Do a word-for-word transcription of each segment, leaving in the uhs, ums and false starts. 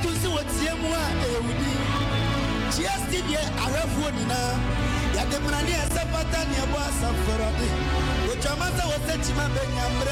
to see what Yamua Eudi. Just did ye a refuina. Yademania Sapatania was a Ferrari. Which a matter was that Chima Benyambre.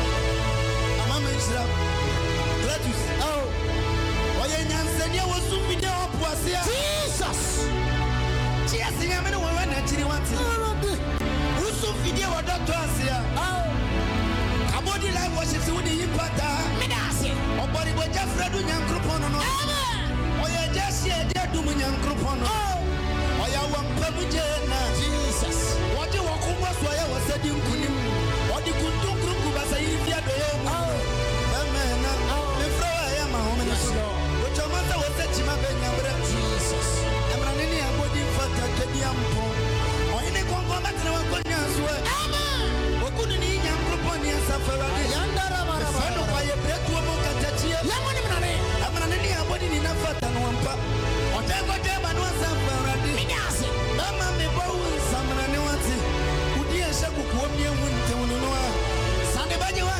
Amamisra. Gladys. Oh. Oyanyan Senya was soon video up was here. Jesus. Yes, I am in a woman that you want to. Who soon video or doctor here? Oh. A body like was it with the impata. Minasi. Or body was just Fred Young Cropon. Or you just here, dear Dominion Cropon. Oh. Or you want Pamujana. Jesus. What you walk over, so I was said you couldn't. What you could do, Krukuba, say if you had. Oh. Amen. The floor I am a woman. Which your mother was said to my Benyambre. Jesus. I'm running a body for the Diampo. Or any combat in our goodness. Amen. What couldn't he young Cropon and suffer? Yandara, the son of my breath to a Mokatachi. I'm running a body in a fat and one pop. Whatever them and one suffer. Mama me bow, some Ranuati. Would you shaku Kwamia Winter? Sunday Bajua,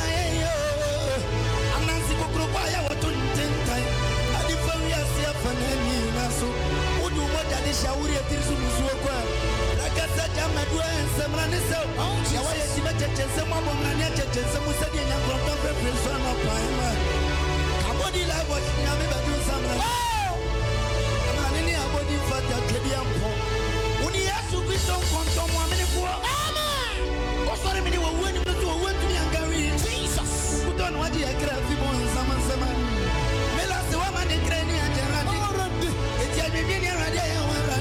I'm Nancy Kokropaya, what to ten time. I defy yourself and any Naso. Would you want that is Shauri at Tisuka? Like I said, I'm at where and some Raniso. Oh, why is he better than some of my nature and some said in a contemporary son of Pima? Body like what you never do some. I'm running a body for the Cadiampo. When he has to be some from someone before. Amen. What's what I mean? We're winning to a win to me and Gary. Jesus. Put on what you have people in some and some. Melas the woman in Granny and Gerard. It's a beginning of the day.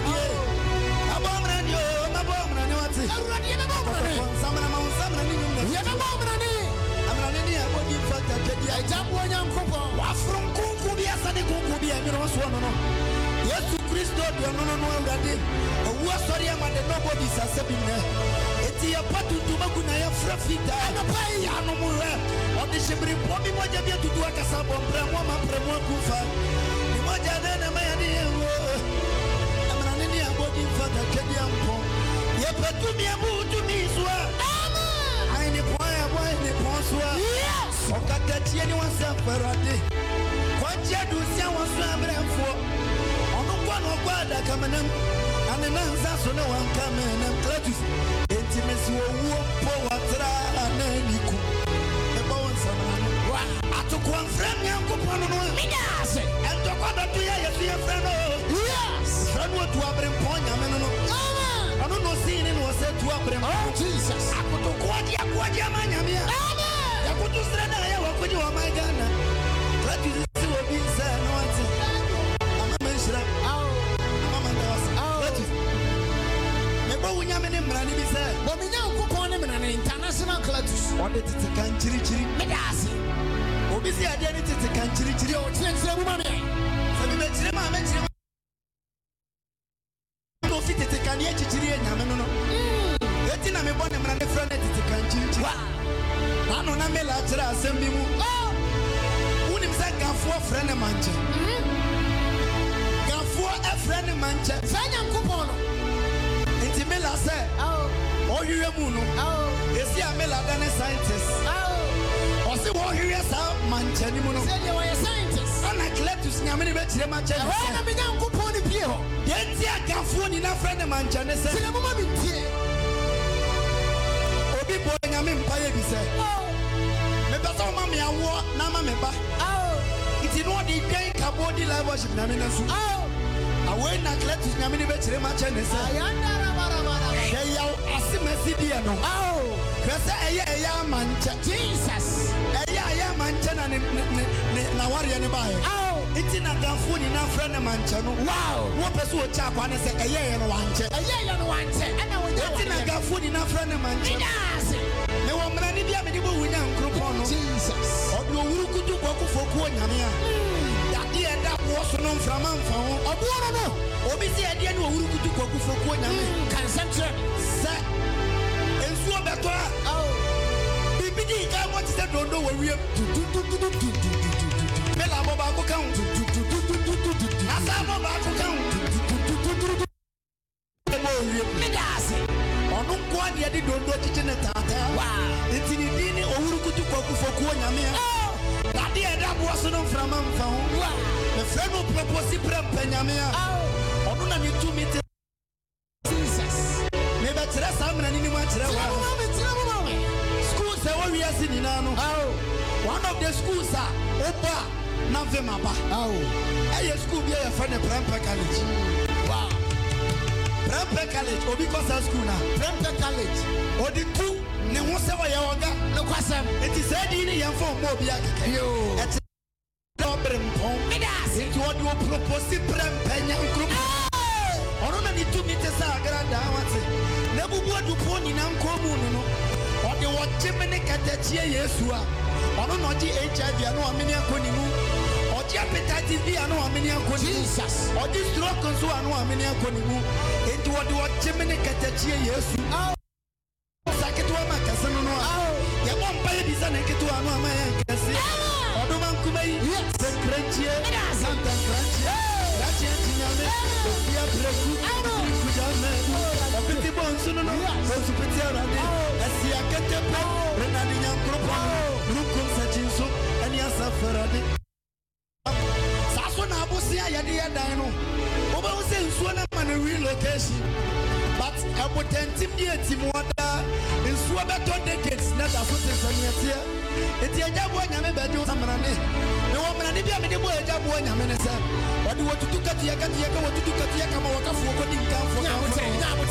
A bomb and you, my bomb and what's it? I'm running a bomb. Some amount, some running. You're a bomb. I'm running a body for the Cadiampo. I jump one young couple. From Kukubi, Sani Kukubi, and you know, Swan. Yes, to Christo, you know, no, already. Was sorry, I'm at the nobody's a seven. It's a patu to Magunaya Frafita and a pay, no more. What is she bring? What did you to do a Casabon, Brahma, Brahma Kufa? You might have done a man. I'm running a body for the Kadiampo. Yet, but to me, a move to me, swear. I need why, why, the Ponswa. Yes, or got that anyone self-ferrati. What you do, someone swam for. On the one of God, I come in. And the answer so no one come in and clutches intimacy will power and then you could. The bones are I took one friend, young Kupano, and took other two years, your friend. Yes, friend would to have been point. I don't know, seeing it was said to have been. Oh, Jesus. I could to Quadia, Quadia Mania. I could to stand there, what could you, my Ghana? Clutches will be said, no answer. I'm a mention. But we now go on him in an international clutch. What did it country? Medasi. Obviously, I did it to country or twins. Money. So we met him. I mentioned no fit to Kanye Chiri and Yamano. Letting I'm a one and a friend at the country. I know Namela Assembly. Oh, wouldn't say Gaffo friend of Mancha. Gaffo a friend of Mancha. Fanyam Kupono. Mela said, oh, oh, you are Muno. Oh, you see, I'm a scientist. Oh, or see what you are, Manchani Muno. You are a scientist. I'm not glad to see how many better Manchani. I'm a young Kuponi Pio. Yet, I can't phone enough friend of Manchani. Say, I'm a bit here. Oh, people, I'm in Paya, said, oh, maybe that's all mammy, I walk, Nama Meba. Oh, it's in what the day Kabodi live worship, Namina. Oh, I went not glad to see how many better Manchani. Oh, because I am Mancha. Jesus. I am Mancha and Nawari and Bai. Oh, it's in a Gafoon in a friend of Mancha. Wow, what was what chap one is a year and one check. A year and one check. And I was in a Gafoon in a friend of Mancha. No one can be able to win a group on Jesus. Or you could do work for Kuanamia. That the end up was known from Amphone. Or Buono. Or be the idea who could do work for Kuanamia. Can censor. And so better. Oh, B B D, what is that? Don't know where we are. Mela Mobile count. Asa Mobile count. Medasi. On one year, they don't do it in a tata. Wow. It's in the dinner or who could do for Kuanamia. Oh, Daddy and that was no from the friend who proposed Prem Penyamia. Oh, no, you two meet Jesus. Maybe that's something I need much. Schools are we are sitting now. One of the schools are Opa, Navemaba. Oh, I school be a friend of Prem College. Wow. Prem College, or because of school now. Prem College, or the two. Ne wose wa yawoga no kwasam enti sadi ni yamfo mo bia keke yo et dobre mpon enti wodi wo propose prem penya nkrum ono na ni tu mite sa agrada wate na bubu adupo ni na nkomu no no odi wo chimene katachie yesu a ono no di H I V anu ameni akoni mu odi hepatitis B anu ameni akoni Jesus odi stroke nso anu ameni akoni mu enti wodi wo chimene katachie yesu but I would intimidate him water in Swabaton decades, not as what is on your tear. It's a job when I'm a bed, no woman, and if you have any boy, a job when I'm in a set. What do you want to do? Katia, Katia, what to do? Katia, come on, walk for what you come for. Now, now,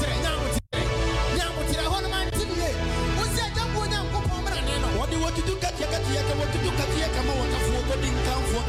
what do you want to do? Katia, Katia, come on, to do? Katia, come on, walk for what you come for.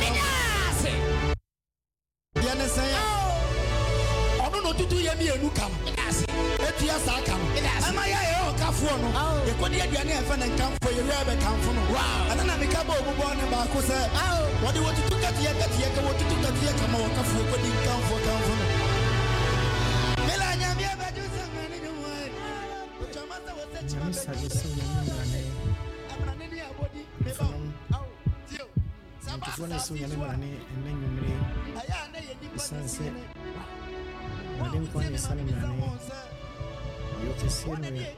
To do your new come. Etias I come. Am I a cafuano? You could get your name and come for your rabbit come from. Wow. And then I make a bow born about who said, what do you want to do? That you get here, what to do that you come on, come for what you come for, come from. Melania, me about you some money in the way. But your mother was such a mess. I'm an India body. Oh, dear. Somebody is so money and then you may. I am I didn't want to sell him. You can see me. You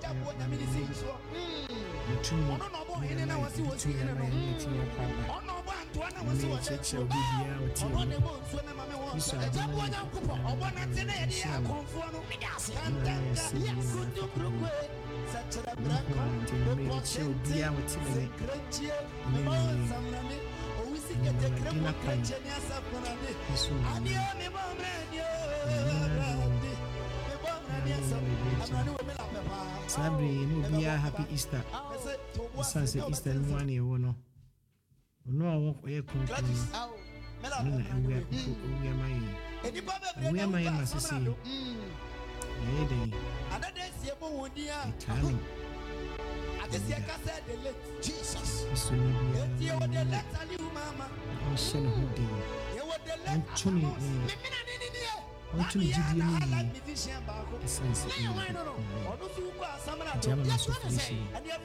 two more. You know, I was two and I need your partner. You check your B B out. You saw a one up. I want to say, I see you. Such a black one to me. She'll be out to me. Get the criminal pension. Sabri, no be a happy Easter. The sun said Easter one year or no. No, I walk air company. And we are my we are my master. Italian. Jesus. I'm sending who did. I'm tuning in. I'm tuning in. The sense of German association.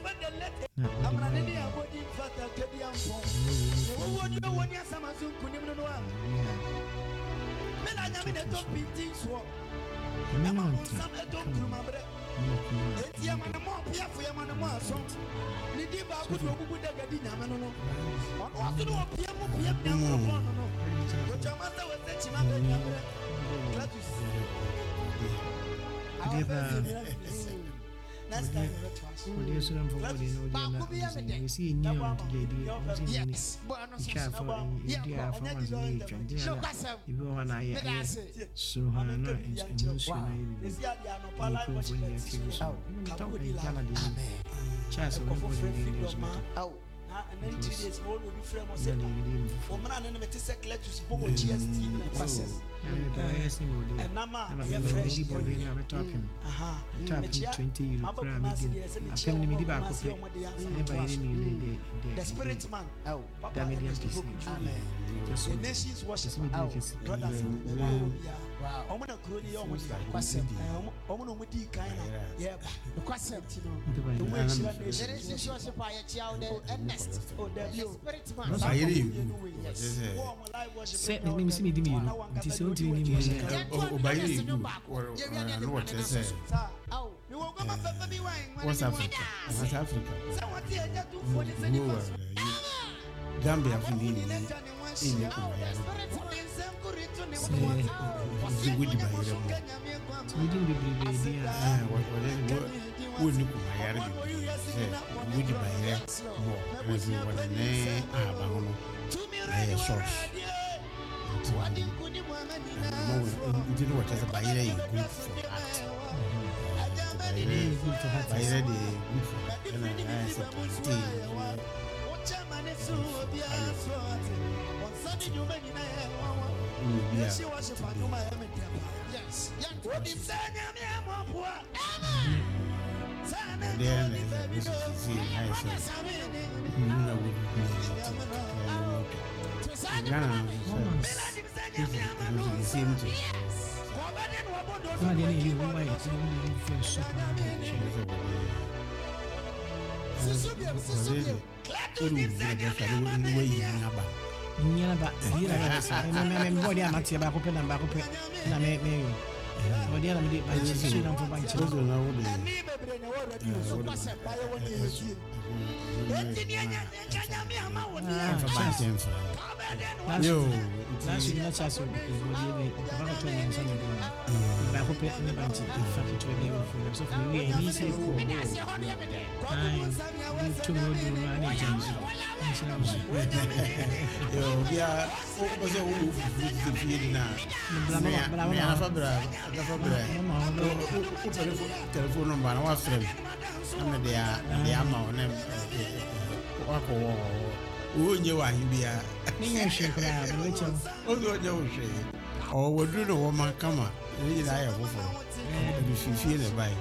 You see, new lady, careful, you are from us. You go on, I so Hannah is emotional. Chas of and then two days all will be frame of seven. Woman and the secret to spoke G S T process. And Nama, fresh body never talking. Aha, twenty you appealing me back. The spirit man, oh, the medium to see. The nations was brothers. Wow, I'm gonna call you almost like Quasim. I'm gonna with the kind of yeah, the Quasim. The way she was a fire child and nest. Oh, the spirit man. I hear you. Say, let me see me. It is so to me. Oh, by you, or what they say. What's Africa? What's Africa? Gambia funi ni ile ko ya se wudi ba yere mo wudi be be dia ah wa wa wo ni ko ma yare bi se wudi ba yere mo ko se wa ne ah ba hono eh source nti no what is ba yere is good for heart good for heart ba yere de good for heart and I say positive yes. Then this is see nice. No would Ghana is same to no dey you why you feel so Nyana ba yira ba sa me me me body amati ba ko pe na ba ko pe na me me yo body na me de ba chi chi na fo ba chi so na wo de yo na shi na cha so body be ba ko to ni sa me ba ko pe na ba chi fa ko to be fo so fo we ni se ko ai ni to mo do na ni janji yo bia o se wo fu fi na bla bla na fa bra da fa bra o telephone telephone number na wa frame na de ya de ama ona wa ko wo wo nye wa hin bia ni nya hwe kra ba we chem o do nya wo hwe o wo du no wo man kama ni da ya fofo e fi fi le bai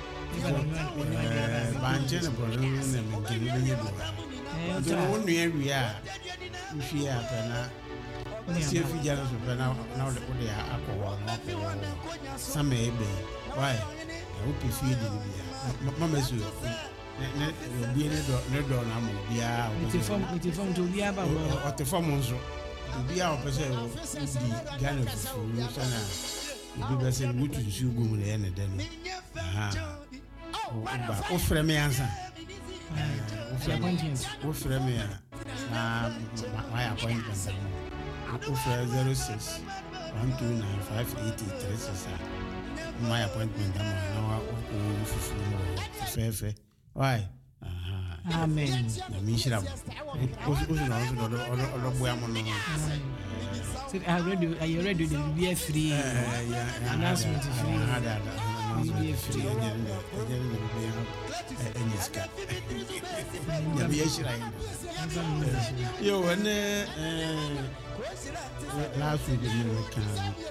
ba nje na bro ni na me ngini be nye do so wo nu awi a hwe a pa na si fi jara so pa na na wo de akọwa na akọwa sama ebe why wo pe fi de bia mama so ne ne obi ne do ne do na mo bia o te fam o te fam to bia ba o te fam nso bia o pese o di Ghana fufu sana obi be se mutu nsu gum le ne de no aha o ba o frɛ me ansa o frɛ me o frɛ me na my appointment o frɛ zero six one two nine five eight eight three six my appointment am na o fufu no fefe why aha amen na mi shira o o no o do o do boya mo no so I ready are you ready to be free announcement free ada ada be free and then then be any ska ya be shira yo when eh last week you can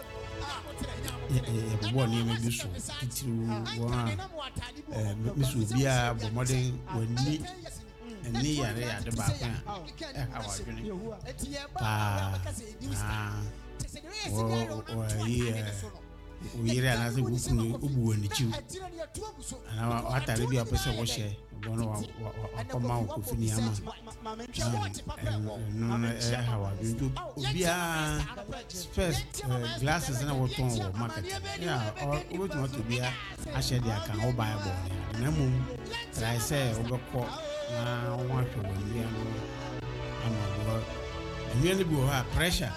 eh bo ni me bi so titiru wo eh me so bia bo modern wani ni yare ya de ba kan eh hawa dwene pa ah o o yi uyire anaze gukunu obuwe ni chiu ana atare bi apese wo hye bono wa akoma ko fini ama no no eh hawa bintu obia space glasses na woton wo market ya o to to bia ahye dia kan wo buy bo na mum try say obekọ na wa hwe wo bia no ama bo enye bi wo ha pressure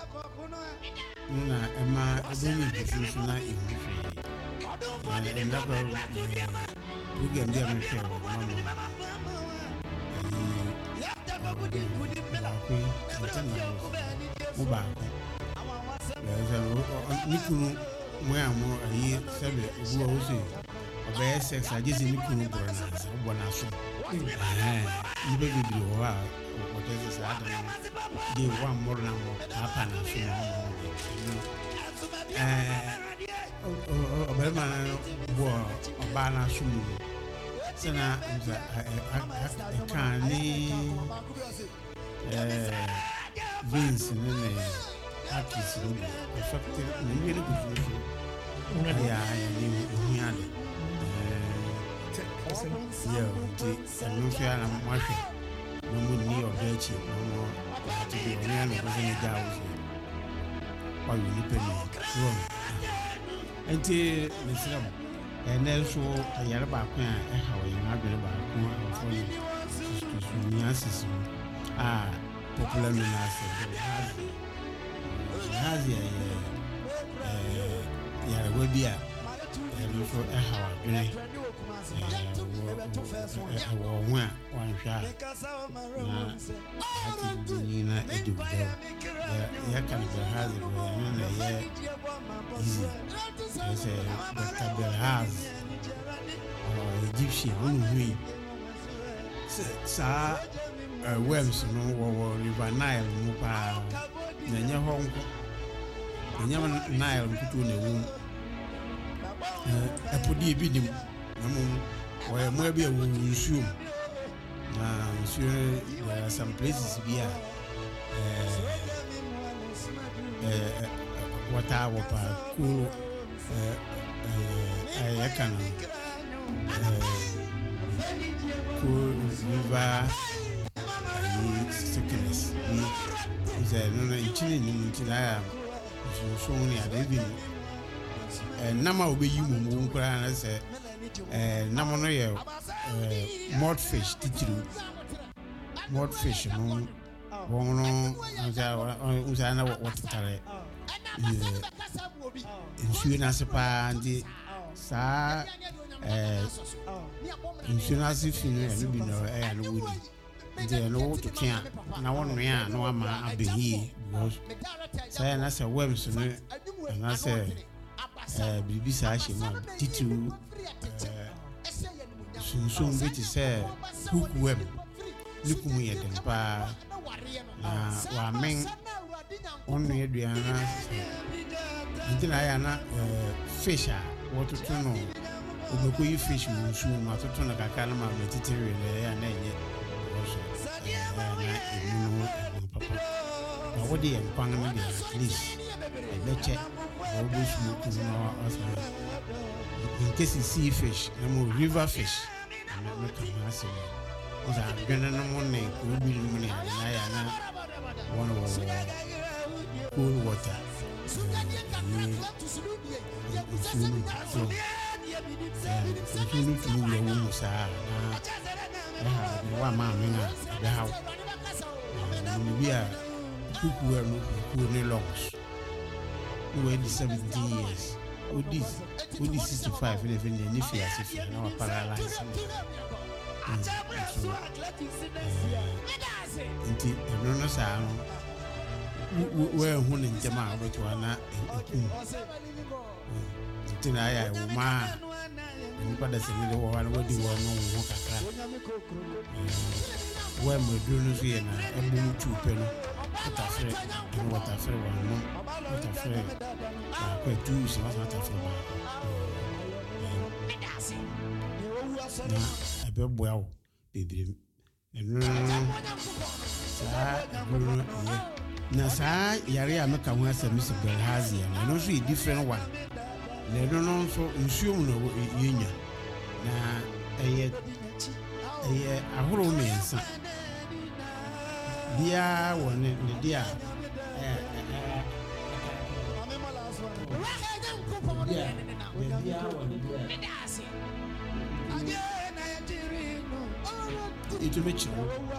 na ema ebeni bisu na ihu hwe na ndako uge ndia mfe mama uba nikunu mwamu ayi sebe uwa ose obe sex ajizi nikunu borona ubona so eh ibe bibiri wa otese sa ada de wa moro na mo apa na so eh obe ma bo oba na so mu sana nza kan ni eh Vince ne ne akis ni effective ni really good una ya ya ni uhiade eh yo ti anu fi ana mwashe no mu ni obechi no mo ti bi oni ana ko ni jawo si pa yu ni peni ro enti mesram ene so ayare ba ko a e ha wo yin adwere ba ko afo ni su ni asisu ah popular known as Hazi. Yarabia, and for a hour, you know, one shot. Nina, Edu, Yakan Hazi, easy. I say, Doctor Has or Egyptian, only Sa Webs, no, River Nile, Mupa, Nanya Hong. Nyaman Nile kutu ne wo eh apodi bi dim namu wa mo bi e wo nsuo na nsuo there are some places bi a eh eh water water cool eh eh ayakan eh cool river ni sickness ni ze no na nchini ni nchina so ni adebi eh nama obeyi mumu nkura na se eh nama no ye eh mudfish titiru mudfish no wono nja nja na wotare eh nsuo na sepa ndi sa eh nsuo na se finu ya no bi no eh ya no wodi ndi no to kia na wono ya no ama abehi say na say worms no na say eh bibi sa ahye ma titu eh sunsun bi ti say hook worm likum ye dem pa na wa men onu eduana ntina ya na fish a woto to no obeko yi fish mu nsu ma to to na kaka na ma titiri le ya na enye na emu papa what the empangment at least a lecture or bush in case you see fish, no more river fish. I'm not making massive. Because I've been on one name, could be money, and I am one of cool water. So, you to move your wound, sir. One man, the house. We are. People were no longs. We were the seventy years. With this, with this sixty-five, even the Nifia, if you are paralyzed. Indeed, the runners are where one in Jama, but one at Tinaya, Uma, and Padas and the one what you want to where my dreams here and a boom two penny. What a friend, and what a friend, what a friend. Quite two is not a friend. I bet well, baby. And Nasa, Yari, I make a once a Mister Belhazi, and I know she different one. They don't know so assume no union. Now, a yet a whole man, son. Dia one the dia it will make you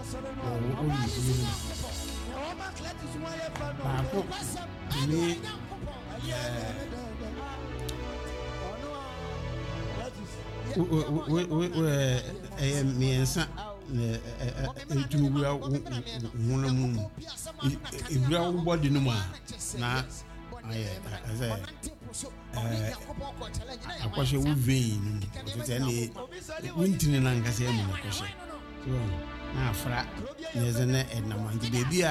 me and son. To one moon. If you are body no more, now I was a vein, but any winter in Ancassian. So now, frat, there's a net and I'm the baby.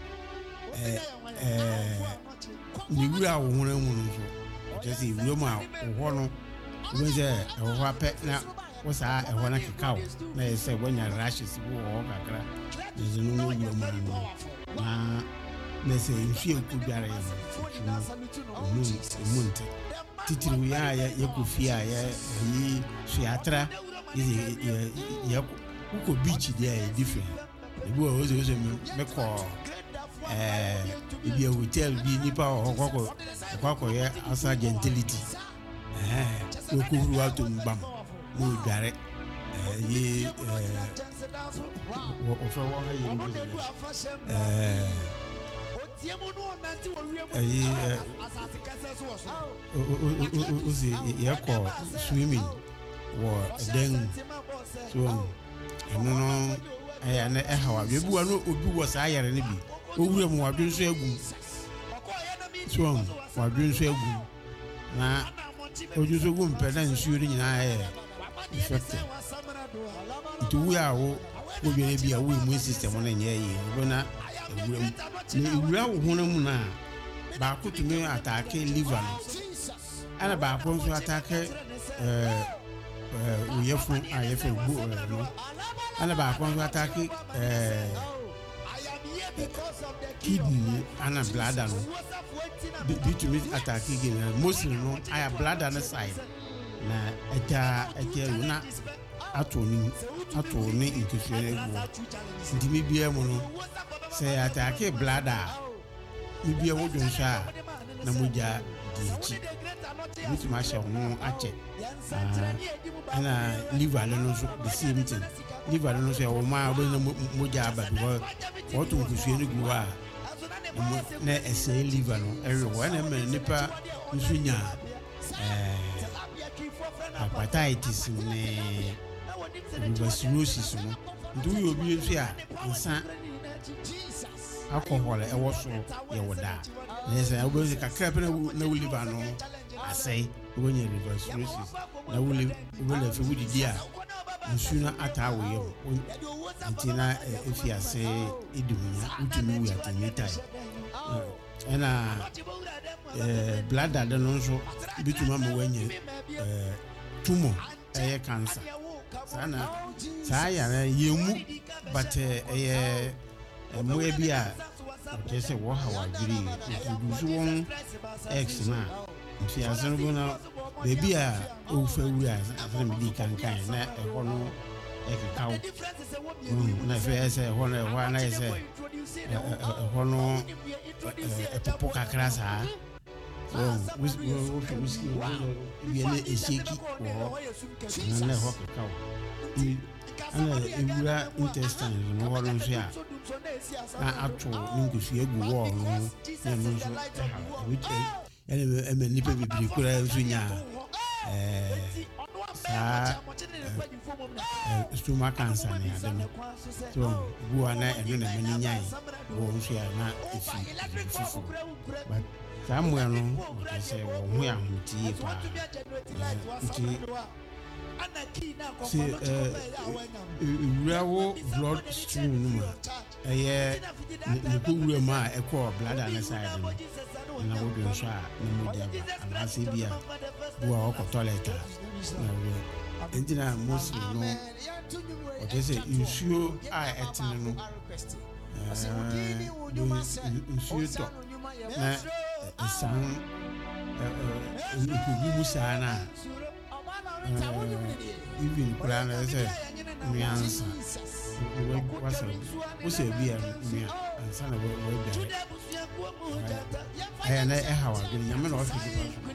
You are one woman, just if you are one was there a pet now. Was I a one cow? They say when your rashes walk, there's no woman. Ah, they say if you could get a moon. Titi, we are Yakufia, ye, Shiatra, is a Yaku beach there different. The boy was a Mecco. If you will tell me Nipa or Coco, Coco, outside gentility. Eh, we could go out to Bam. Mo direct eh ye wo ofo wo ha yi ni eh ayi o o si yako swimming wo den so eno no eh na eh hawa be buwa no obi wo sa yare ne bi owure mu wadun so agu so wadun so agu na oju so gu mpe na nsuo ni nyina eh effect to we are wo obi bi a wo immune system na nye yi bo na ewura ni ewura wo hono mu na ba ko tumi attack liver no ana ba ko so attack eh eh uyefu ayefu bu no ana ba ko so attack eh kidney ana bladder no bi tumi attack again mostly no aya bladder na side na eta eta na atoni atoni inkefere ego ndimi bia mu no se atake bladder mi bia wo donsha na moja dinchi mutu ma sha ho ache ana liver no so the same thing liver no so o ma o na moja aba because what to inkefere ego a na ese liver no every one na nipa nsunya eh hepatitis ne tuberculosis no ndu yo bi nso a nsa alcohol e wo so ye woda na se obo se kakra pe na wuli ba no asai wonye tuberculosis na wuli obo na fe wudi dia nsu na ata wo ye ntina efi ase edumunya utumi wi atomita ena eh bladder de no so bituma mo wanye eh tumor eh cancer sana saa yare yemu but eh mo e bia je se wo ha wa jiri du won x na mfi asan go na baby a o fa wu a asan me di kan kan na e ho no e ka kawo na fe se ho na ho na se e ho no e popo kakra sa oh we we whiskey we ene eseki wo na na ho ka kawo ana ewura intestine no ho no so a na ato ninkusu egu wo no na no so ene eme nipa bibiri kura nso nya eh sa stomach cancer ne ade so buwa na eno na mani nyai wo nso ya na efi fufu but samwe no o se wo hu ya hutie pa nti si eh urawo blood stream no ma eye ne ko wura ma e ko bladder na side no na wo do so a na mo dia ba na se bia buwa o ko toilet na we entina mostly no o te se insuo a etine no eh insuo to na isan eh eh ko sana even plan say miansa we wasa o se bia mia ansa na we we bia eh na eh hawa gani nyame na o fi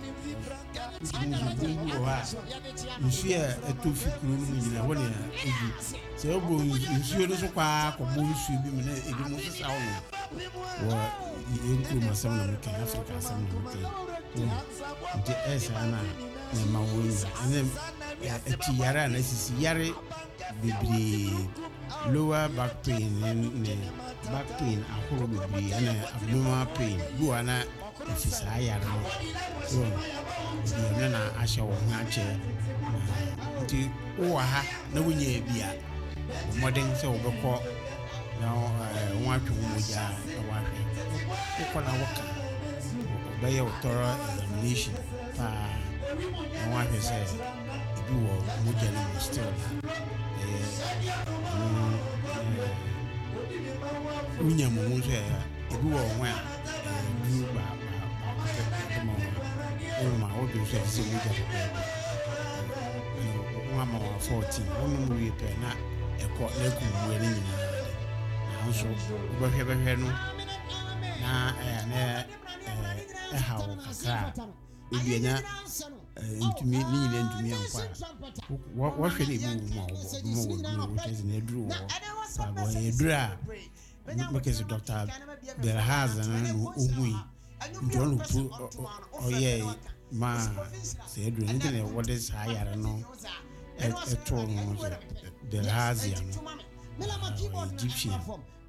o ha nsia eto fikuru no nyina ho ne egu se obo nsuo no so kwa ko bo nsuo bi me na edi mo so sa wo wo yenku masam na mke Africa sam na mke nti esa na na mawoyi ene eti yara na sisi yare bibiri lower back pain ne back pain akoro bibiri ana abdominal pain go ana efisa yare no so ene na ahye wo ho ache nti wo ha na wonye bia modern se wo bekọ na wo atwo mo ja wo ahwe ko na woka obaye thorough examination pa wo ahwe se ebi wo mo ja ni still eh unya mo mo se ebi wo ho a du ba ba mo o ma o do se se mo ja wo ma wa fourteen wo mo wi pe na eko na ku mu ni nyina na so wo hwe hwe no na eh na eh ha wo kakra ebi nya ntumi ni nyina ntumi ankwa wo wo hwe ne mu mu mo wo tezi na eduru wo pa bo eduru a mekese doctor there has an umui ndonu pu oye ma se eduru nti ne what is higher no eto no there has ya no Egyptian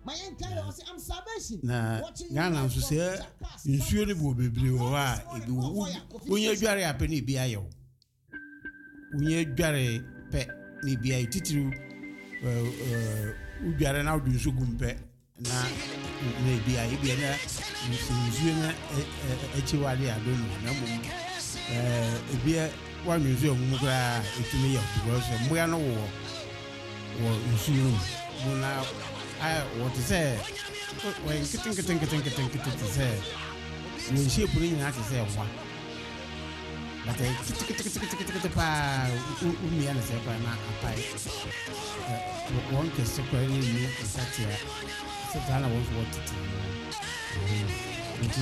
na Ghana nso se nsuo ne bo bebre wo a ebi onye dware ape ne bi ayo onye dware pe ne bi ayo titiru eh udware na odu nso gumpe na ne bi ayo bi na nsuo na echiwade adonu na mo eh ebi wa nsuo mu kra etumi ya because mo ya no wo wo nsuo mo na I what is say when kitting kitting kitting kitting kitting say when she put in that say one but I kitting kitting kitting kitting pa umi ana say pa na apai one can separate me that here so that I want what to do into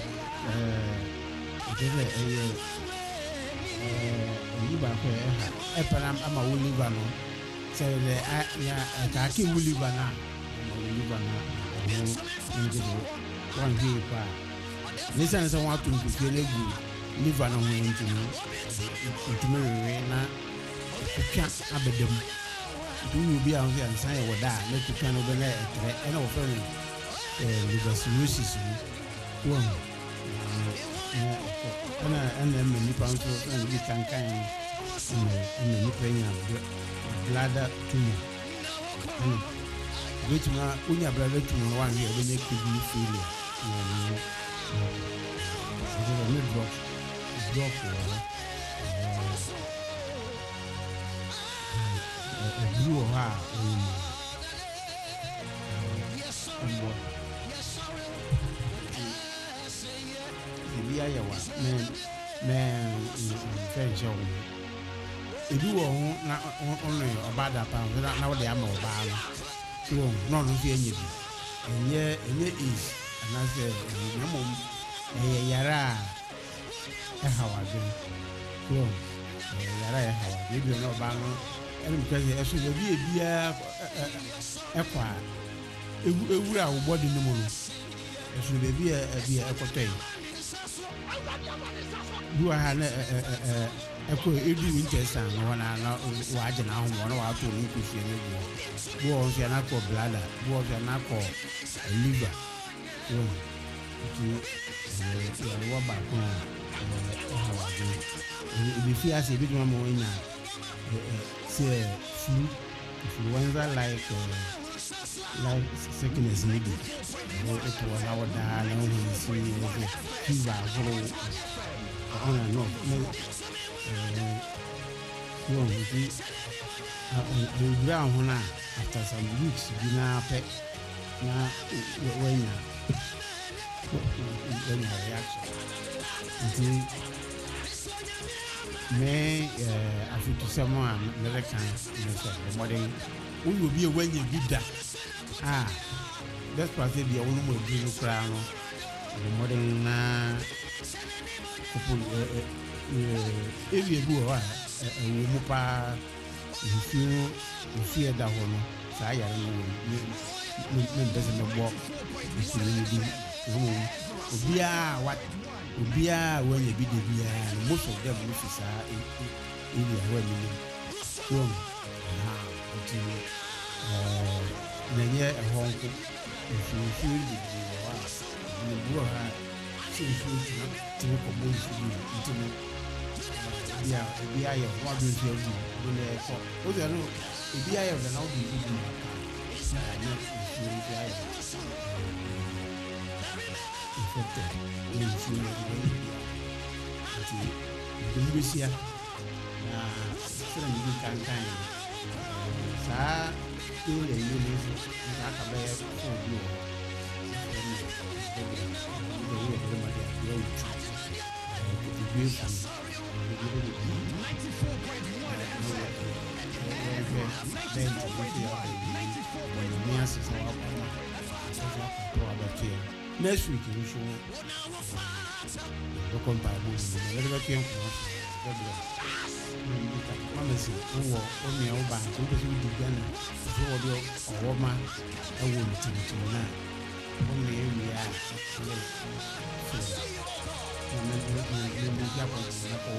uh it is a uh you back here e pa am a wuli ba no say the ya ta ki wuli ba na liver na no nje one here pa listen say want to be feel egu liver na ho nje no ntumi we na kupia abedem do you be on there say we da na kupia no be na etre e na wo fe ni eh liver cirrhosis no one ana ana me ni pa so na bi kan kan na ni penya bladder tumor which na unya brother to one here when you kidney failure no no no drop drop eh you ha the bia ya wa me me french o edu wo na ono obada pa na wo de ama oba no no no fi enye bi enye enye is anase enye mom eh yara eh hawade no yara eh hawade bi no ba no ene because e so bi e bia ekwa ewura wo body no mo no e so be bia e bia ekotoi du ha na eh eko edu intestine no na na wa je na ho no wa to ni ku fie ne bu bo on fie na ko bladder bu on fie na ko liver so ti ya wa ba ko ha wa je bi fie ase bi mo mo nya se flu influenza like like sickness maybe no it was our da na ho si fever go on and on no we we ground hona after some weeks bi na pe na when ya when ya reaction until me eh afitu someone another kind the modern we will be when you did that ah that's why say the one mo bi no kra no the modern na couple eh area bi wa eh wo pa you feel that one sa ya no me me bese me bo isi ni di wo obia what obia when you be the bia most of them no fisa area where me so ah until eh nenye e honko if you feel the wa ni bo ha so so to ko bo so until yeah bia ya wa do so di do le ko o de no bia ya da na o di di na ya ni bia ya infected ni si ni di ati dumbusia na sira ni kan kan sa ile ile ni sa ka ba ya ko bi o ni ni ma ya yo ti bi ninety-four point one then to be here when the nurses are up and so next week you show we come by book let me came for mama say wo o me o ba so be so di gana so o do o ma e wo ti ti na o me e wi a so me me me me ya ko na ko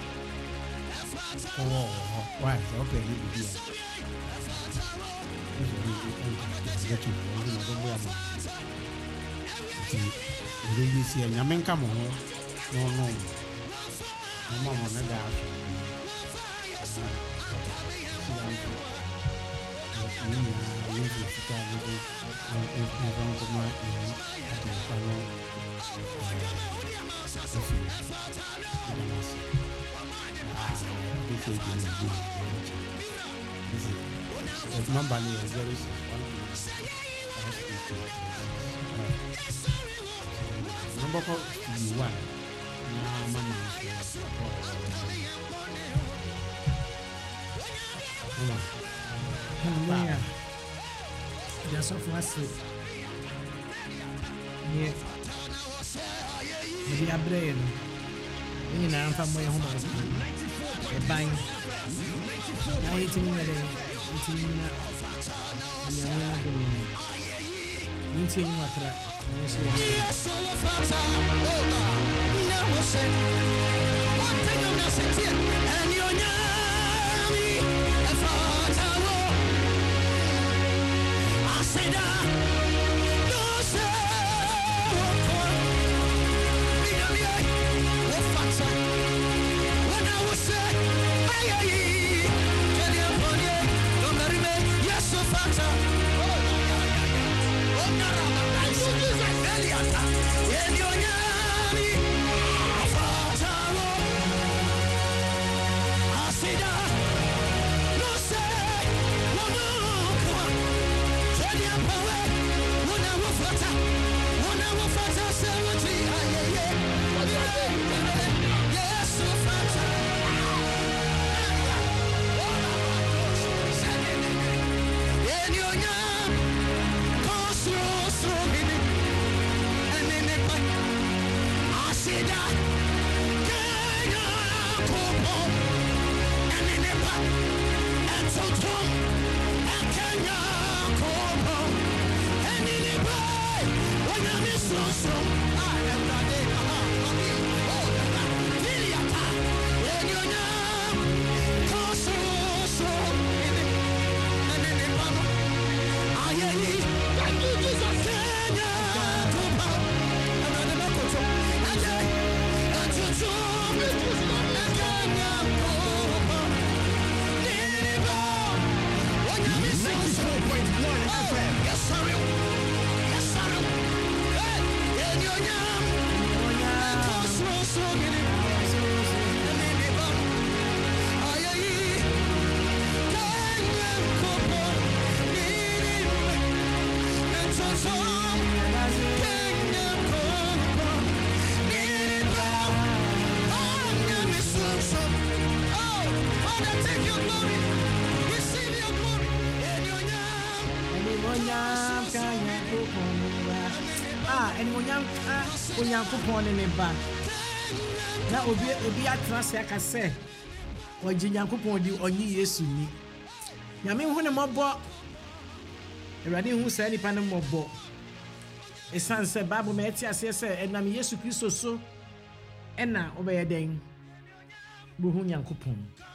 ko wo wa so pe ni bi ya Ti really see a yamen come on. No, no, no, mama, no, that. The number is very number call you one. Hallelujah. Just of us. Yeah. Maybe a brain. You know, I'm from my home. A bang. I hate him. Ninti ni watra. Onyankopon ne ba na obi obi atrase aka se oji Nyankopon di onyi Yesu ni nyame hu ne mobo Ewurade hu sa nipa ne mobo esan se Bible ma eti ase se enam Yesu Kristo so ena obeye den bu hu Nyankopon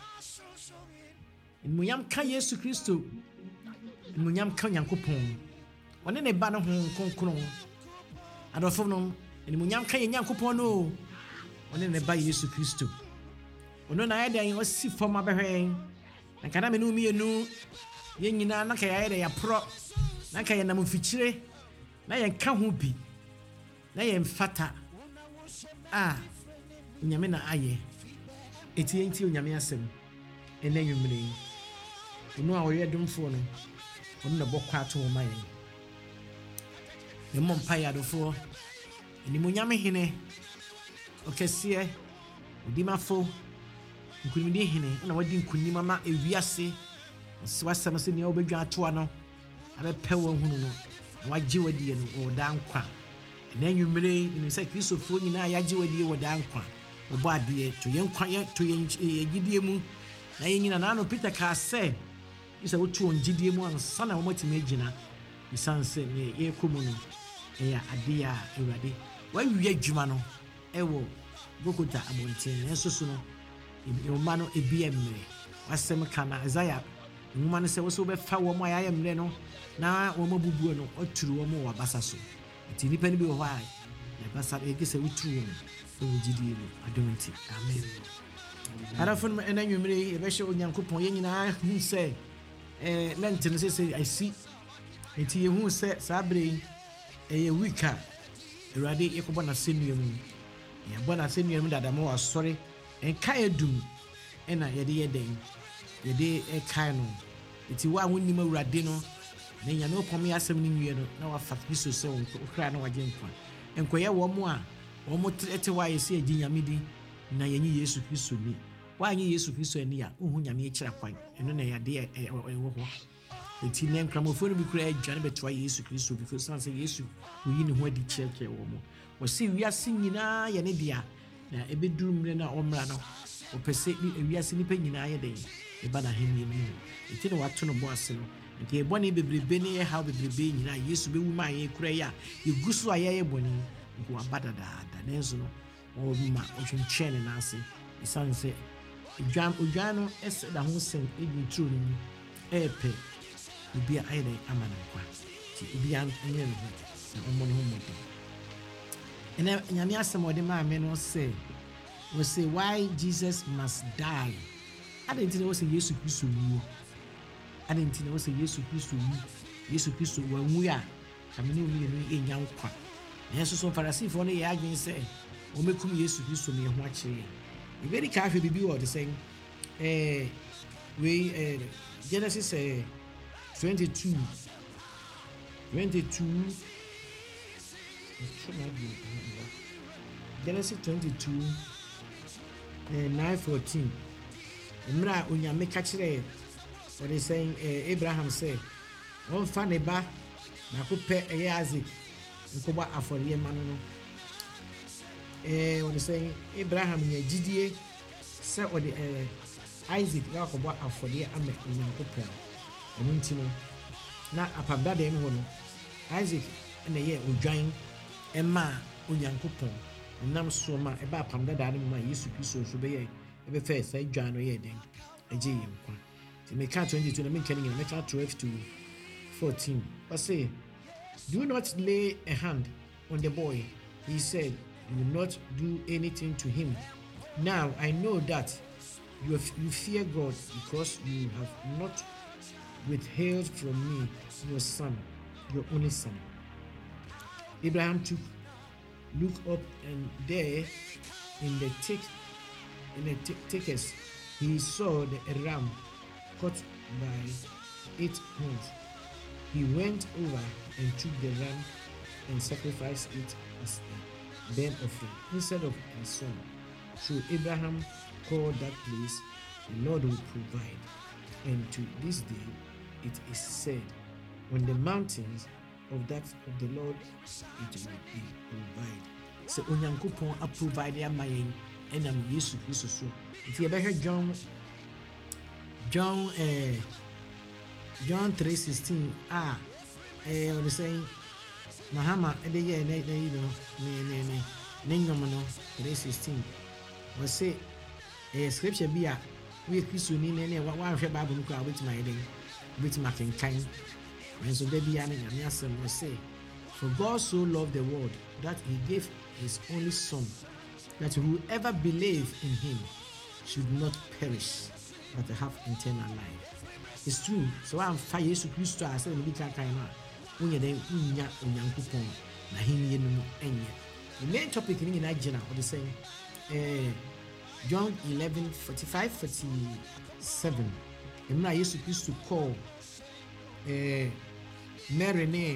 munyam ka Yesu Kristo munyam ka Nyankopon one ne ba no hu konkron adofo no eni munyam ka Nyankopon no one ne ba Yesu Kristo ono na ayeda o si fom abehwen na kana me no mienu ye nyina na ka ayeda ya pro na ka ye nam fikyire na ye ka ho bi na ye mfata ah nyame na aye eti enti nyame asem ena nwumre ono a oye domfo no ono na bokwa ato ma ye yemo mpa ya dofo eni munyame hene okese odimafo nkunimdi hene na wadi nkunima ma ewiase swasam se ne obedwa ato ano abe pewo hunu no wagye wadi no o da nkwa na nwumere ni sɛ kristofo nyinaa yagye wadie wɔ dan kwa ɔbɔ adeɛ to yɛn kwa yɛn to yɛn gidie mu na yɛn nyina na no Peter ka sɛ isa wotu on gidie mu ansa na wɔmatimi agyina isan sɛ ne yɛkɔ mu no ɛyɛ adeɛ a Awurade wawie adwuma no ɛwɔ Golgotha abɔnten nso so no yɛma no ebi emre wasɛm ka na Isaiah nwoma no sɛ wo so bɛfa wɔn a yɛayɛ mmerɛ no na wɔn abubuo no ɔturu wɔn wɔ abasa so nti nipa no bi wɔ hɔ a yɛbasa yɛgye sɛ woturu wɔn wɔ gidie mu adom nti amen arafo no ɛna nwumere yɛbɛhyɛ Onyankopɔn yɛn nyinaa hu sɛ eh lent no sɛ sɛ asi nti yɛhu sɛ saa bere yi ɛyɛ week a Awurade yɛkɔbɔ n'asɛnnua mu yɛbɔ n'asɛnnua mu dada ma wɔ asɔre ɛnka edum ɛna yɛde yɛ den yɛde ɛkae no nti wa wonim Awurade no na nyame opɔm yɛ asɛm no nwie no na wafa Kristo sɛ okra na wagye nkwa nkɔyɛ wɔ mo a wɔ mo tete wa yɛsɛ agye nyame di na yɛnyi Yesu Kristo ni wa anyi Yesu Kristo ani a ohu nyame akyira kwan ɛno na yɛde ɛwɔ hɔ nti ne nkramofo no bi kura adwane bɛtoa Yesu Kristo bi kɔsan sɛ Yesu oyi ne ho adi kyerɛkyerɛ wɔ mo wɔsi wiase nyinaa yɛ ne dia na ebeduru mmerɛ na ɔmmra no ɔpɛsɛ wiase nipa nyinaa yɛ den ɛba na hemie mu nti na wato no bo ase no nti ɛbɔ ne bebrebe ne yɛ haw bebrebe nyinaa Yesu bɛwu ma yɛ kura yɛ a yɛgu so a yɛyɛ bɔne nko aba dadaada nanso no ɔma ɔtwentwɛn ne n'ase ɛsiane sɛ odwan odwan no ɛsɛ da ho sɛn ɛdi turo no mu ɛɛpɛ obi a ayɛ dɛ ama no nkwa nti obi a nyɛ ne ho na ɔmmɔ ne ho mmɔden ɛnɛ nyame asɛm ɔde maa me no sɛ wɔsɛ why Jesus must die adɛn nti na wɔsɛ Yesu Kristo wuo adɛn nti na wɔsɛ Yesu Kristo wu Yesu Kristo wanwu a kame ne ɔmiyɛ no ɛnya nkwa nanso so Farisifoɔ no yɛ adwene sɛ wɔmɛkum Yesu Kristo no yɛ ho akyerɛ ɛbɛdi ka ahwɛ biribi wɔ de sɛ eh, wei eh, Genesis eh, twenty-two twenty-two Genesis twenty-two eh, nine fourteen mmerɛ a onyame ka kyerɛ wɔde sɛ eh, Abraham sɛ wɔmfa ne ba baako pɛ ɛyɛ Isaac nkɔbɔ afɔreɛ ma no no eh, wɔde sɛ Abraham nya gyidie sɛ wɔde eh, Isaac akɔbɔ afɔreɛ ama Onyankopɔn ɛno nti no na apabada mu hɔ no Isaac na yɛ odwan ɛma Onyankopɔn nam so ma ɛba apabada no mu ma Yesu Kristo nso bɛyɛ ɛbɛfɛ sɛ dwan no yɛ den agye yɛ nkwa nti meka twenty-two na meka nyina meka twelve to fourteen ɔse do not lay a hand on the boy, he said, do not do anything to him. Now I know that you, have, you fear God because you have not withheld from me your son, your only son. Abraham took, looked up, and there in the thick, in the thickest, he saw the ram caught by its horns. He went over and took the ram and sacrificed it as a burnt offering instead of his son. So Abraham called that place, the Lord will provide. And to this day it is said, on the mountains of that of the Lord it will be provided. So Onyankopon a provide ya mayen enam Yesu Kristo so. If you ever John John eh John three sixteen ah eh what they saying Mahama e dey here na you know me me me ne nyom no three sixteen we say eh scripture bi a we Kristo ni ne ne wa hwe Bible no ko a wetin my den wetin making kind and so baby ya na nyame asem we say for God so loved the world that he gave his only son that whoever believes in him should not perish but have eternal life. It's true. So I'm fire Jesus Christ to say we can kind of when you then unya Onyankopon na him no enye. The main topic in Nigeria what they say eh John eleven forty-five forty-seven. Emna Jesus Christ to call eh Mary ne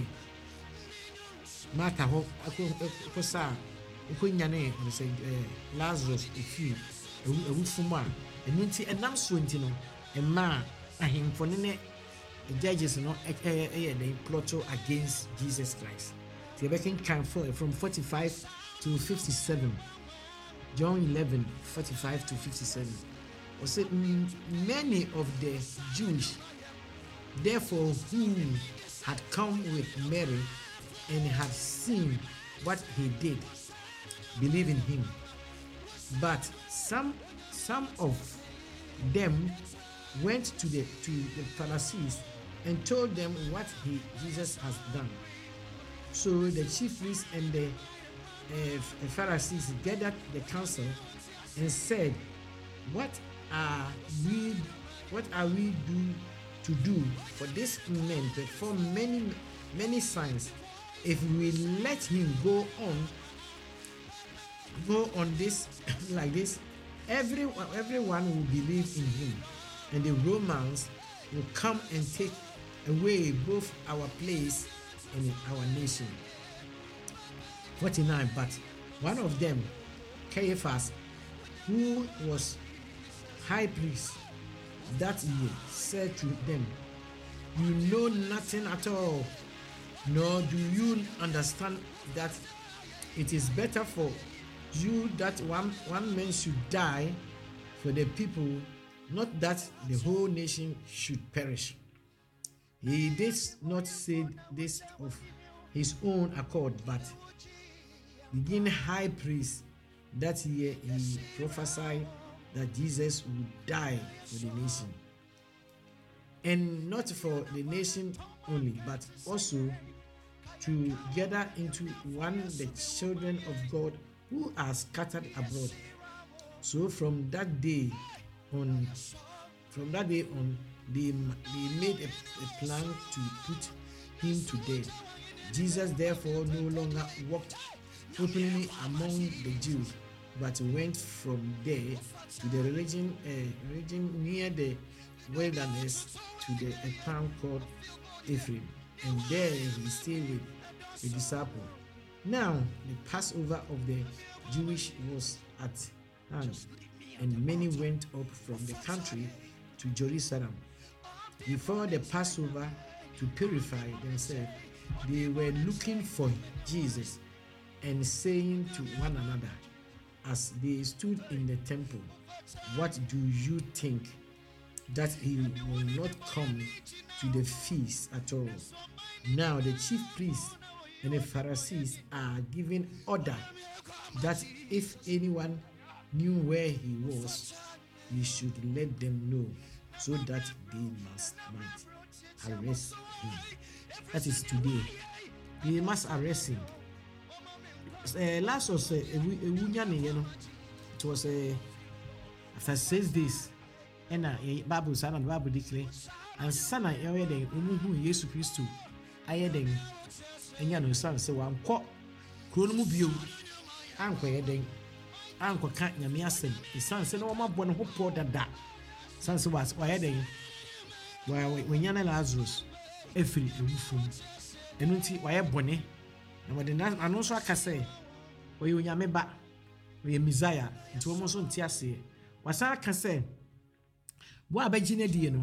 Martha ho akosa okonya ne say eh Lazarus ifi ewufuma enu nti enam so nti no emma ahemfo ne ne judges no eh eh dey plot against Jesus Christ The Rebecca can from forty-five to fifty-seven. John eleven, forty-five to fifty-seven. Or say many of the Jews, therefore, who had come with Mary and had seen what he did, believe in him. But some some of them went to the to the Pharisees and told them what he Jesus has done. So the chief priests and the uh, Pharisees gathered the council and said, "What are we? What are we do to do? For this man perform many many signs. If we let him go on, go on this like this, everyone everyone will believe in him, and the Romans will come and take away both our place and our nation." forty-nine. But one of them, Caiaphas, who was high priest that year, said to them, "You know nothing at all, nor do you understand that it is better for you that one, one man should die for the people, not that the whole nation should perish." He did not say this of his own accord, but being high priest that year, he prophesied that Jesus would die for the nation, and not for the nation only, but also to gather into one the children of God who are scattered abroad. So from that day on, from that day on, they, they made a, a plan to put him to death. Jesus therefore no longer walked openly among the Jews, but went from there to the region, uh, region near the wilderness to the a town called Ephraim, and there he stayed with the disciple. Now the Passover of the Jewish was at hand, and many went up from the country to Jerusalem before the Passover to purify themselves. They were looking for Jesus and saying to one another as they stood in the temple, "What do you think, that he will not come to the feast at all?" Now the chief priests and the Pharisees are giving order that if anyone knew where he was, he should let them know, so that they must might arrest him. That is today. They must arrest him. Uh, last was a you know, it was a after six days, and a Bible son and Bible declare, and son I heard them who Jesus Christ I heard them, and you know, son say one quote, Chronomobile, Uncle Eden, Uncle Can't Yamiasen, the son said, "No, my one who poured that that." Son was why heading, while when Yana Lazarus, every room, and until why a bonnet. And what the and also I can say, "Where you yame back, where you Messiah, into almost on Tiasi." What I can say, what about Gina Dino?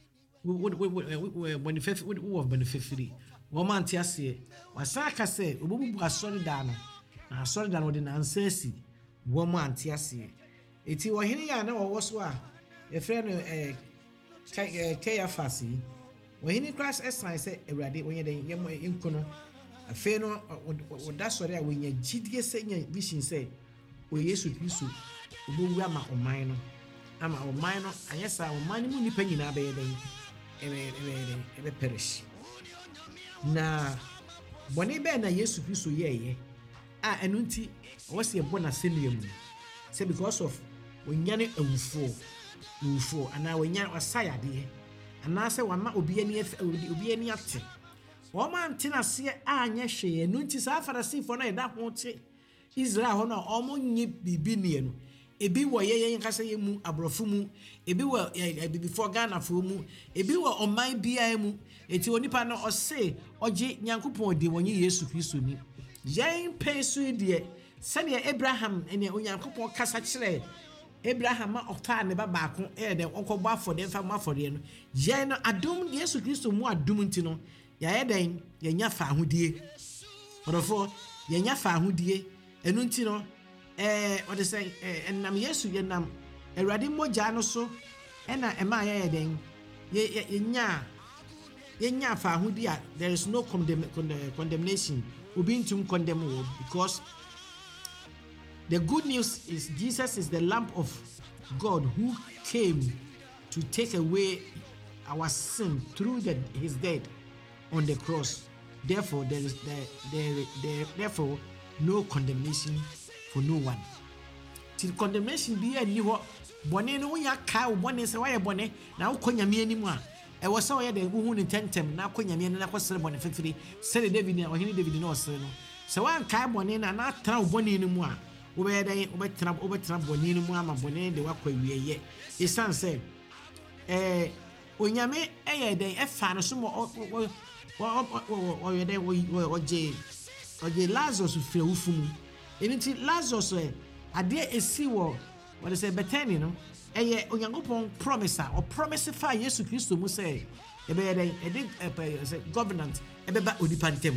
When the fifth would have been fifty, one man Tiasi. What I can say, Ubu was sorry down, and I saw down with an ancestry, one man Tiasi. It's your here, I know was what a friend of Caiaphas. When he crashed, as I said, a ready when you're in Kono. A fair no, that's what I when you G D S saying vision say, "We Yesu Christ, we are my minor. I'm our minor, and yes, our money money penny na be and perish." Na when he na Yesu Christ, ye ye, ah, and unti was a bona senium. Say because of when yanny a wufo, wufo, and now when yan was saya dear, and now say one ma obi any obi any acting. Woman tina see anya hwe no nti sa Pharisee for na da ho che Israel ho na omo nye bibi ne no ebi wo ye yen kasa ye mu abrofo mu ebi wo bibi for Ghana fo mu ebi wo oman bia mu eti onipa no ose oje Nyankopon de wonye Yesu Kristo ni yen pesu de se ne Abraham ene Onyankopon kasa kire Abraham ma ofa ne baba ko e de onkobo afode mfa mu afode no yen no adom Yesu Kristo mu adom nti no ya eden ya nya fa ahodie Orofo yenya fa ahodie enu nti no eh what they say eh enam Yesu yenam Awurade mogya no so ena ema ye den ye yenya yenya fa ahodie there is no condemn, condemnation obi ntum condemn wo because the good news is Jesus is the Lamb of God who came to take away our sin through the, his death on the cross. Therefore, there is there, there, there, therefore no condemnation for no one. Till condemnation be a new bone no ya ka bone se why bone na ukonyame animu a e wo se wo ye de hu ni tentem na akonyame na akosere bone fefiri se David na ohini David na osere no se wan ka bone na na tra bone animu a wo be den wo be tra wo be tra bone animu ama bone de wakwa wieye isan se eh onyame eye den e fa no so mo o o ye den o je o je Lazarus fira wufumu eniti Lazarus e ade esi wo what say Bethany no eye onyankopon promise or promise fa Yesu Kristo mu say e be den e dey say covenant e be ba onipa ntem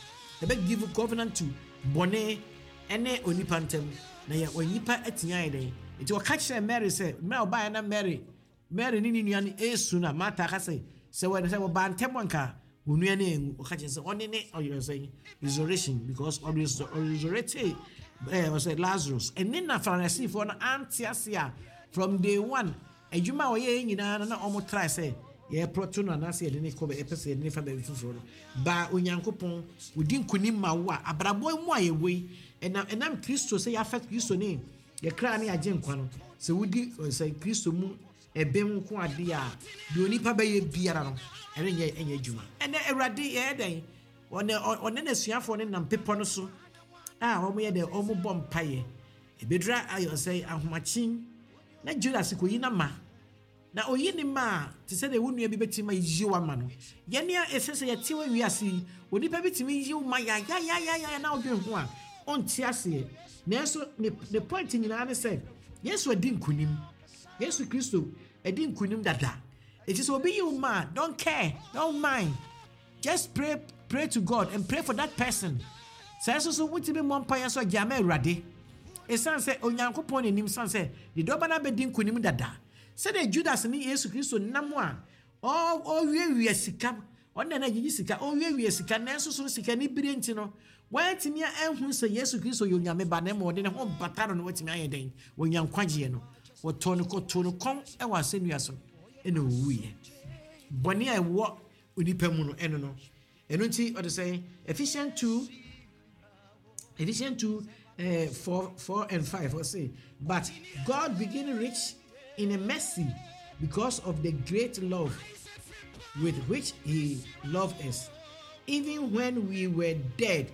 e be give covenant to bone ene onipa ntem na ye onipa atinya ye den iti o catch Mary say me oba na Mary Mary ni nua ni esu na mata ka say say when say oba ntem nka onua na engu o catch say oni ne o you say resurrection because of resurrected eh was Lazarus and then na Pharisee for na antiasia from day one adwuma wo ye nyina na omo try say ye proto no na say de ne ko be epese de ne fa be fufuro ba onyankopon odi nkuni ma wo a abrabo mu ayewei enam enam Kristo say ya fa Kristo ne ye kra ne agye nkwa no say wodi say Kristo mu ebem ko ade a de onipa ba ye biara no ene nye enye adwuma ene Awurade ye den one one na suafo ne nam pepo no so ah omo ye de omo bom paye ebedra ayo say ahomachin na Judas ko yi na ma na oyi ni ma te se de wonu bi betima yi wa ma no ye ne efese ye tiwa wiase onipa bitimi yi ma ya ya ya ya na odwen ho a onti ase na so the point nyina na say Yesu adi nkunim Yesu Kristo adi nkunim dada it is obi you ma don't care don't mind just pray pray to God and pray for that person say so so wutimi mompa so jama Awurade esan say onyankopon enim san say the doba na bedi nkunim dada say the Judas ni Yesu Kristo nam a o o wie wie sika on na gigi sika o wie wie sika na so so sika ni bire nti no wantimi ehun say Yesu Kristo yonyame ba na mo de ne ho bataro no watimi ayeden wonyankwagye no woto no koto no kon e wa senua so ene owuye boni a wo onipa mu no eno no eno nti o de say Ephesians two Ephesians two uh, four, four and five will say, but God being rich in a mercy because of the great love with which he loved us, even when we were dead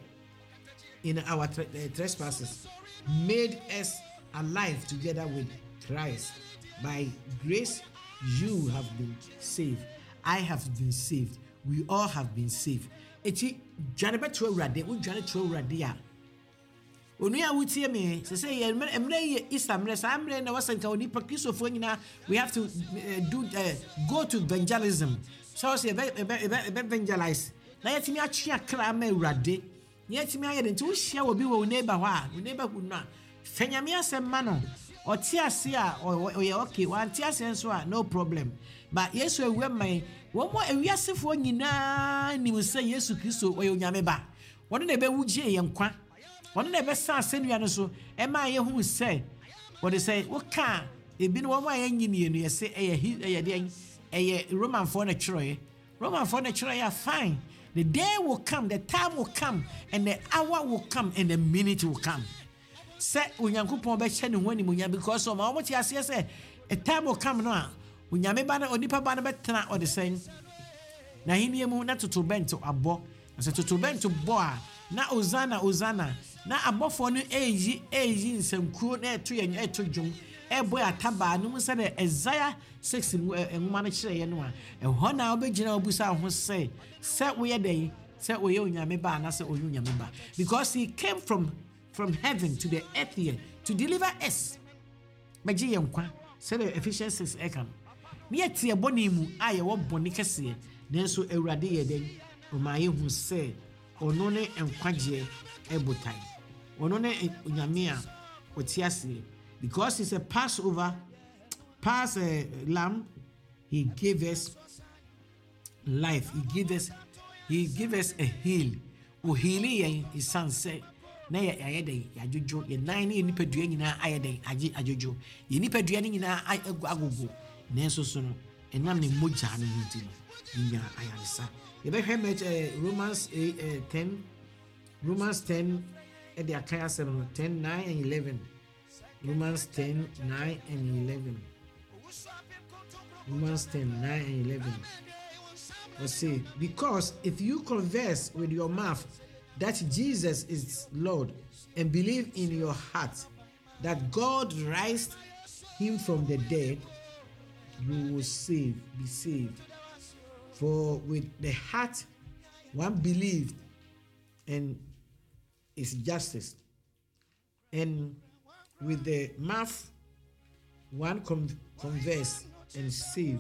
in our tra- uh, trespasses, made us alive together with Christ. By grace you have been saved. I have been saved. We all have been saved. Eti janebe to Awurade, wo jane to Awurade a Onuya wutie me say say emre ye isamre sa amre na wasanka oni pakrisofo nyina we have to uh, do uh, go to evangelism so say evangelize na yetimi atwe akra ma Awurade yetimi aye de nti wo hia wo bi wo neighbor ho a wo neighbor hu no a fanyame asem ma no oti ase a oye okay wan ti ase nso a no problem but Yesu ewe man wo mo ewiasefo nyina ni mo say Yesu Kristo oye onyame ba won na be wugye ye nkwa one never saw senua no so e ma ye hu say what they say wo ka e bi no wo ma ye nyini no ye say e ye de e ye Roman for na chroye Roman for na chroye fine the day will come the time will come and the hour will come and the minute will come say onyankopon be hye ne ho ni munya because o ma wo ti ase say a time will come no a onyame ba na onipa ba na betena o de say na hini mu na totobento abo na totobento bo a na ozana ozana na abofo no eyi eyi nsankuo na eto ye eto dwom ebo ataba no mu se na Isaiah six enwuma no kire ye no a eho na obegina obusa ho se se wo ye den se wo ye onyame ba na se oyu onyame ba because he came from from heaven to the earth here to deliver us magye ye nkwa se the Ephesians six ekam me etie boni mu aye wo boni kese nanso Awurade ye den o ma ye hu se ono ne enkwagye ebotai ono ne onyame a otiase because it's a Passover pass uh, lamb. He gave us life. He gave us he gave us a heal. O healing his son said na ya yɛde yajojo ye nan ne nipa dua nyina ayɛde age ajojo ye nipa dua ne nyina agogo nanso so no enam ne mogya no nti no nya ayaresa ye be hwɛ met Romans ten Romans ten e de akaya seven ten nine and eleven Romans ten nine and eleven Romans ten nine and eleven. Let's see, because if you confess with your mouth that Jesus is Lord and believe in your heart that God raised him from the dead, you will save, be saved. For with the heart one believed and is justice, and with the mouth one con- converse and save.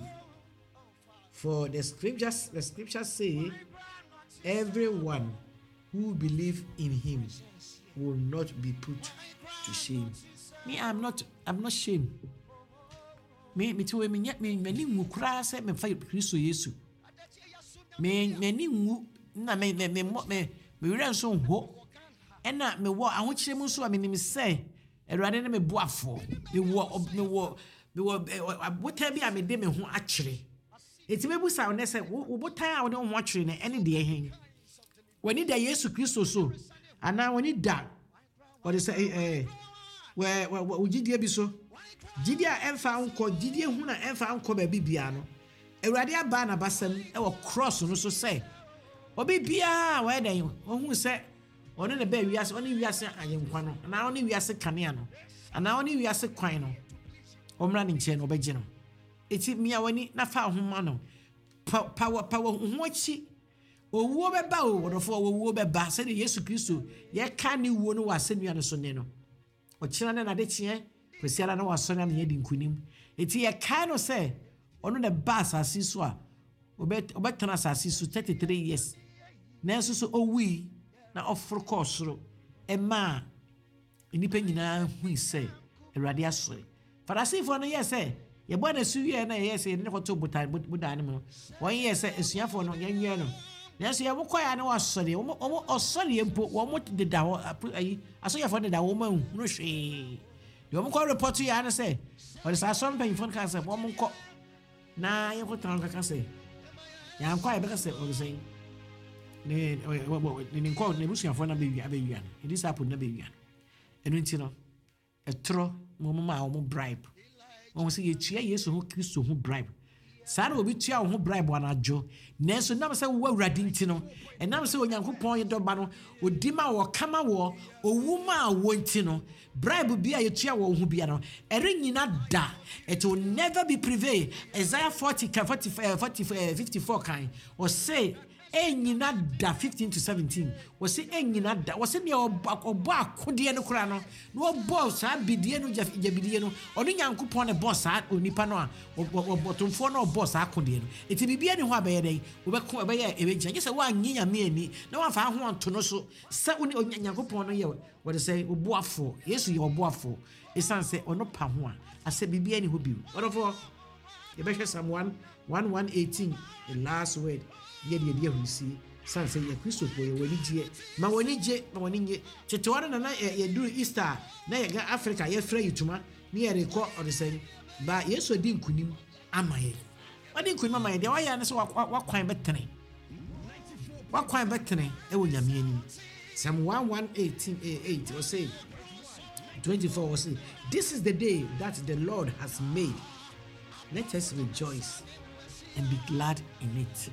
For the scriptures, the scriptures say, everyone who believes in him will not be put to shame. Me, I'm not, I'm not shame. Me, me to me, me, me ni mukra se me fa Kristo Yesu. Me, me ni mu na me me me me me ran so ho. Ena me wo ahokyere mu so a me ni me say, Erade na me boafo. Me wo me wo me wo botan bi a me de me ho akyere. Eti mebu sa one se wo botan a wo de ho akyere na ene de hen. Wani da Yesu Kristo so ana wani da what is eh we we gidie bi so gidie a emfa anko gidie hu na emfa anko ba bibia no Erade aba na basam e wo cross no so say obi bia we den ohun se ono ne ba wiase oni wiase ayenkwa no ana oni wiase kanea no ana oni wiase kwan no omra ne nche no obegye no eti mia wani na fa ahoma no power power hu achi owuo beba o wodofo owuo beba se de Yesu Kristo ye ka ni wuo no wasenua no so ne no o kira na de kye kwesiara na wasona na yedi nkunim eti ye ka no se ono ne ba asase so a obet obetana asase so thirty-three years nanso so owi na ofro kosoro ema enipa nyina hu se Erade asore farasifo no ye se ye bo na suwie na ye se ne foto butan budan no won ye se esuafo no yenwie no nanso ye bokoya na wasore omo omo osore empo wo mo de da ayi aso ye fo de da wo ma hu no hwe de omo ko report ya na se o sa so mpa info kan se wo mo ko na ye ko tan ka se ya nkwa ye be ka se o se ne ne nko ne busuafo na be wi abe wi an it is happen na be wi an enu nti no etro mo ma mo bribe won se ye tua Yesu ho Kristo ho bribe sara obi tua ho bribe anajo nanso nam se wo awurade nti no enam se onyankopon ye doba no odima wo kama wo owuma wo nti no bribe bia ye tua wo ho bia no ere nyina da it will never be prevail. Isaiah forty forty forty fifty-four kind or say enyina da fifteen to seventeen was say enyina da was say ne obo akode no kura no no boss sa bidie no jabidie no ono nyankopon ne boss sa onipa no a obotomfo no boss akode no eti bibia ne ho abaye dai obeko abaye ebegia je say wa nyinya me ani na wa fa ho anto no so sa oni nyankopon no ye what say oboafo Yesu ye oboafo esan say ono pa ho a ase bibia ne ho biu orofo ye be hwe Psalm one eighteen the last word ye de de ahusi san say ye Kristo ko ye wani je ma wani je ma wani nye teteware na na ye duru Easter na ye ga Africa ye fra yituma ni ye rekọ on say ba Yesu di nkunim amaye wadi nkunim amaye de waya na so wakwan betene wakwan betene e wo nyame ani Psalm one eighteen eight was say twenty-four was say this is the day that the Lord has made, let us rejoice and be glad in it.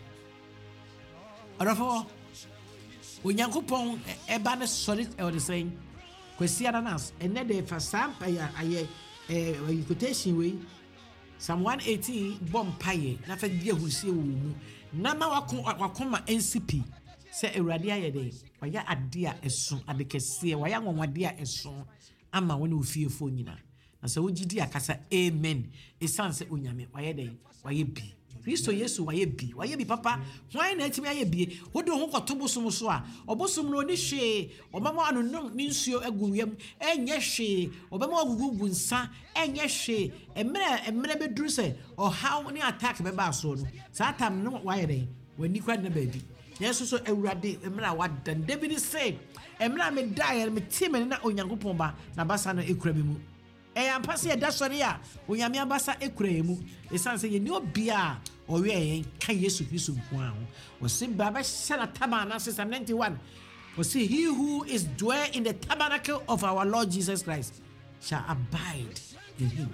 Orafo onyankopon eba ne solid e o de saying kwesiara nas ene de fa sampa ya aye eh quotation we Psalm one eighteen bom paye na fa dia husie wo mu na ma wakon wakoma N C P se Erade aye de waya ade a eso ade kese waya nwonwade a eso ama wona ofiefo nyina na se wogidi akasa amen esan se onyame waya de waya bi Kristo Yesu waye bi waye bi papa hwan na atimi aye bi wo de ho kɔto bosom so a obosom no ni hwe obama anonom ni nsuo agu yam enye hwe obama agugu nsa enye hwe emre emre beduru se ɔhaw ne attack be ba so no saa tam no waye den wani kwa na baby yesu so awurade emra wadan David say emra me die me team na onyankopɔn ba na basa no ekura me mu e ampase e da sɔre a onyame abasa ekura ye mu esan se ye ni obia owe yen ka Yesu Kristo nko a ho o se baba shara tabana Psalm ninety-one o se he who is dwell in the tabernacle of our Lord Jesus Christ shall abide in him.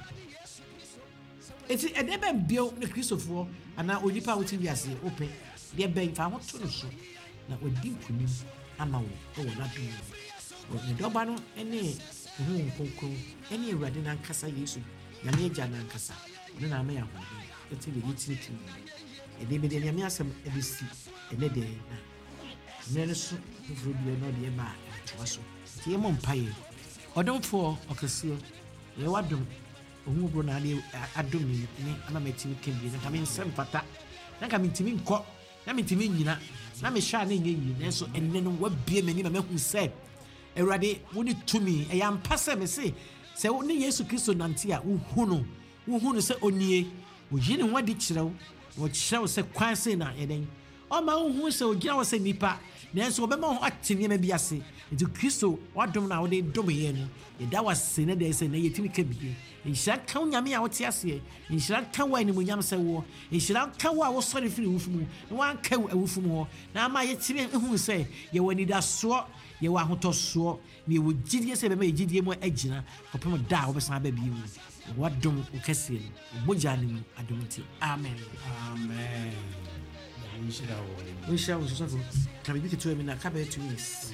Eti edeben bio ne Kristofo ana onipa woti wiase open de ben fa ho to no so na odi nkunim ama wo o na do wo ne doba no ene ho nkonkon ene Awurade na nkasa Yesu na me agya na nkasa ne na me ya ho eti de yiti ti e de be de me asem e be si ene de na me ne so furu bi no de ba to so ti e mo mpaye odomfo okasio ye wadom ohun bro na ade adom ni ne ama metimi kembi na kame nsem fata na kame ntimi nkɔ na metimi nyina na me hwa na nye yi na so enne no wabie mani ma mehu sɛ Awurade woni tumi e ya mpase me se sɛ wo ne Yesu Kristo nante a wo hu no wo hu no sɛ onie wo yi ne ho adi kyerɛw wo kyerɛw sɛ kwan sɛ na eden o ma wo hu sɛ o gina wo sɛ nipa na so obema ho atene ma bi ase nti Kristo wadom na wo de dom ye no e da wase ne de sɛ na yetimi ka bi nhyira ka nyame a wote ase nhyira ka wa ni munyam sɛ wo nhyira ka wa wo sɔre firi wufumu na wan ka wufumu ho na ama yetimi hu sɛ ye wani da so ye wa hotoso na ye wo gidie sɛ be ma gidie mu agina kopem da wo besan ba bi mu wadom ukase no mogya ni mu adom ti amen amen nhyira wo nhyira wo so so ka bi ke to mi na ka ba two weeks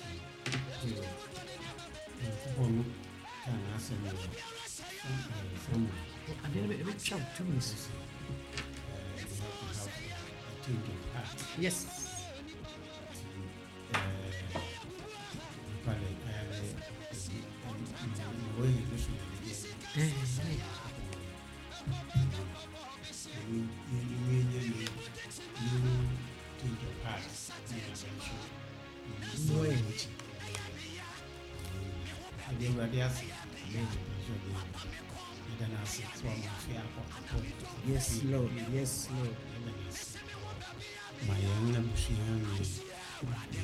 Bonu kana asema from and then a bit chop two weeks. Yes. Yes, Lord. Yes, Lord. My young Bushian